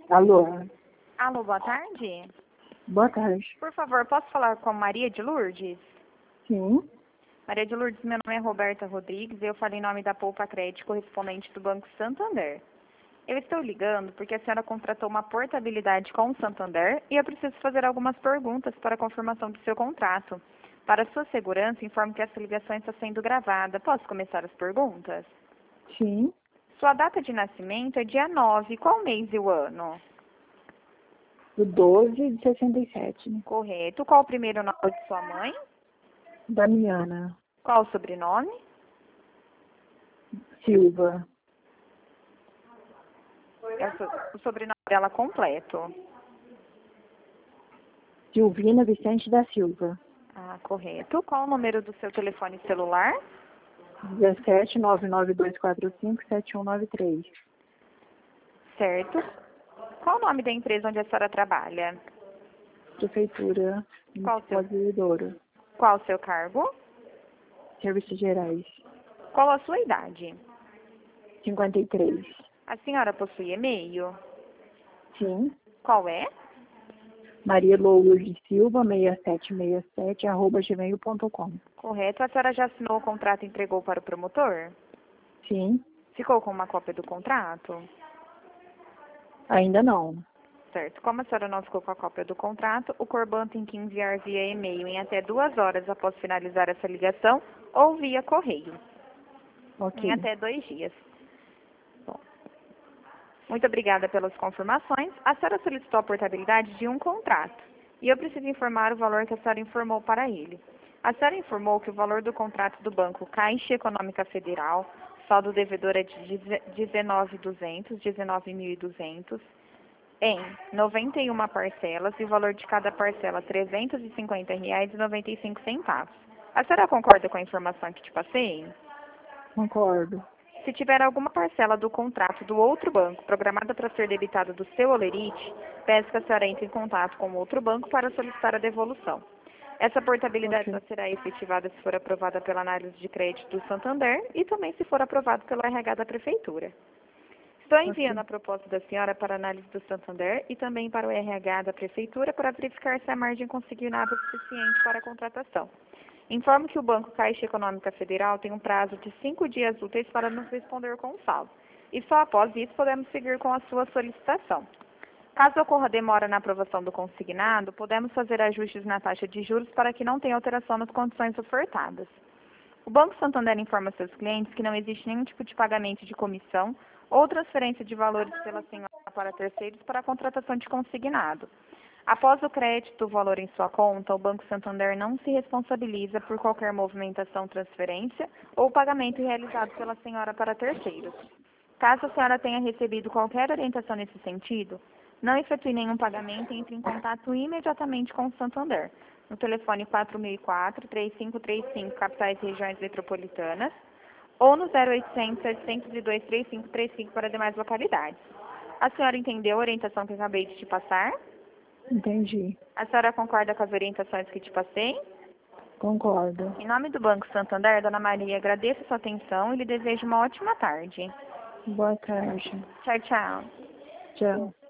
Alô? Alô, boa tarde. Boa tarde. Por favor, posso falar com Maria de Lourdes? Sim. Maria de Lourdes, meu nome é Roberta Rodrigues, eu falo em nome da Poupa Crédito, correspondente do Banco Santander. Eu estou ligando porque a senhora contratou uma portabilidade com o Santander e eu preciso fazer algumas perguntas para a confirmação do seu contrato. Para sua segurança, informo que essa ligação está sendo gravada. Posso começar as perguntas? Sim. Sua data de nascimento é dia 9. Qual mês e o ano? Do 12 de 67, né? Correto. Qual o primeiro nome de sua mãe? Damiana Qual o sobrenome? Silva. O sobrenome dela completo. Silvina Vicente da Silva. Ah, correto. Qual o número do seu telefone celular? 17 99245 7193. Certo. Qual o nome da empresa onde a senhora trabalha? Prefeitura Municipal de Ouvidora. Qual o seu cargo? Serviços Gerais. Qual a sua idade? 53. A senhora possui e-mail? Sim. Qual é? Maria Lourdes Silva, 6767, @gmail.com. Correto. A senhora já assinou o contrato e entregou para o promotor? Sim. Ficou com uma cópia do contrato? Ainda não. Certo. Como a senhora não ficou com a cópia do contrato, o Corban tem que enviar via e-mail em até 2 horas após finalizar essa ligação ou via correio, Ok. em até 2 dias. Bom, muito obrigada pelas confirmações. A senhora solicitou a portabilidade de um contrato e eu preciso informar o valor que a senhora informou para ele. A senhora informou que o valor do contrato do Banco Caixa Econômica Federal, saldo devedor é de 19.200, em 91 parcelas e o valor de cada parcela R$ 350,95. A senhora concorda com a informação que te passei? Concordo. Se tiver alguma parcela do contrato do outro banco programada para ser debitada do seu holerite, peço que a senhora entre em contato com o outro banco para solicitar a devolução. Essa portabilidade só será efetivada se for aprovada pela análise de crédito do Santander e também se for aprovado pelo RH da Prefeitura. Estou enviando a proposta da senhora para análise do Santander e também para o RH da Prefeitura para verificar se a margem consignada é suficiente para a contratação. Informo que o Banco Caixa Econômica Federal tem um prazo de 5 dias úteis para nos responder com o saldo. E só após isso podemos seguir com a sua solicitação. Caso ocorra demora na aprovação do consignado, podemos fazer ajustes na taxa de juros para que não tenha alteração nas condições ofertadas. O Banco Santander informa seus clientes que não existe nenhum tipo de pagamento de comissão ou transferência de valores pela senhora para terceiros para a contratação de consignado. Após o crédito do valor em sua conta, o Banco Santander não se responsabiliza por qualquer movimentação, transferência ou pagamento realizado pela senhora para terceiros. Caso a senhora tenha recebido qualquer orientação nesse sentido, não efetue nenhum pagamento e entre em contato imediatamente com o Santander, no telefone 4004-3535, capitais e regiões metropolitanas, ou no 0800-702-3535 para demais localidades. A senhora entendeu a orientação que eu acabei de te passar? Entendi. A senhora concorda com as orientações que te passei? Concordo. Em nome do Banco Santander, Dona Maria, agradeço a sua atenção e lhe desejo uma ótima tarde. Boa tarde. Tchau, tchau. Tchau.